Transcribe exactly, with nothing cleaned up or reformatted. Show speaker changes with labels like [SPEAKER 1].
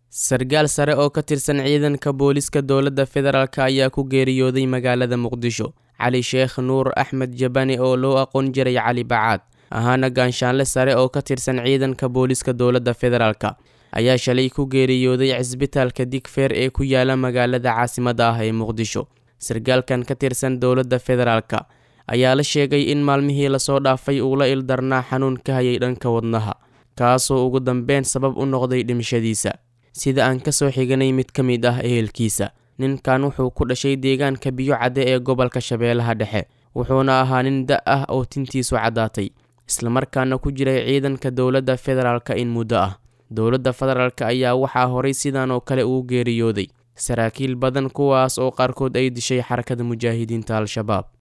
[SPEAKER 1] Sargaal sare oo ka tirsan ciidanka booliska dowladda federaalka ayaa ku geeriyooday magaalada Muqdisho. Cali Sheekh Nuur Axmed Jabani oo loo aqoon jiray Cali Bacaad, ahaana gaanshaanle sare oo ka tirsan ciidanka booliska dowladda federaalka, ayaa shalay ku geeriyooday cisbitaalka Digfaar ee ku yaala magaalada caasimadda ah ee Muqdisho. Sargaalkan ka tirsan dowladda federaalka ayaa la sheegay in maalmihii lasoo dhaafay uu la ildarnaa xanuun ka hayay dhanka wadnaha, kaasoo ugu dambeyn sabab u noqday dhimashadiisa. Sida aan ka soo xiganay mid ka mid ah ehelkiisa, ninkan wuxuu ku dhashay deegaanka Biyo Cadde ee gobolka Shabeellaha Dhexe, wuxuuna ahaa nin da' ah oo tintiisu caddaatay, isla markaana ku jiray ciidanka dowladda federaalka in muddo ah. Dowladda federaalka ayaa waxaa horay sidan oo kale ugu geeriyooday saraakiil badan, kuwaas oo qaarkood ay dishay xarakada mujaahidiinta Al-Shabaab.